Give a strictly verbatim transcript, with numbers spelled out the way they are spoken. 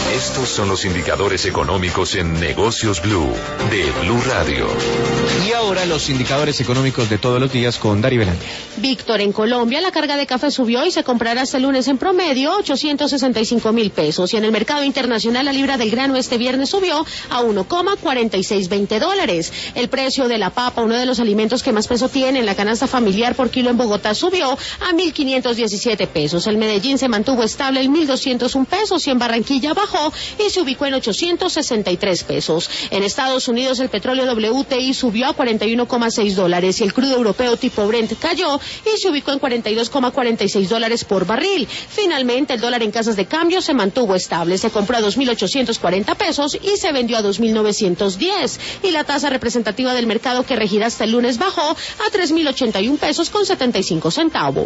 Estos son los indicadores económicos en Negocios Blue, de Blue Radio. Y ahora los indicadores económicos de todos los días con Dari Belandia. Víctor, en Colombia la carga de café subió y se comprará este lunes en promedio ochocientos sesenta y cinco mil pesos. Y en el mercado internacional la libra del grano este viernes subió a uno coma cuarenta y seis veinte dólares. El precio de la papa, uno de los alimentos que más peso tiene en la canasta familiar por kilo en Bogotá, subió a mil quinientos diecisiete pesos. El Medellín se mantuvo estable en mil doscientos un pesos y en Barranquilla bajó y se ubicó en ochocientos sesenta y tres pesos. En Estados Unidos el petróleo W T I subió a cuarenta y uno coma seis dólares y el crudo europeo tipo Brent cayó y se ubicó en cuarenta y dos coma cuarenta y seis dólares por barril. Finalmente el dólar en casas de cambio se mantuvo estable, se compró a dos mil ochocientos cuarenta pesos y se vendió a dos mil novecientos diez. Y la tasa representativa del mercado que regirá hasta el lunes bajó a tres mil ochenta y un pesos con setenta y cinco centavos.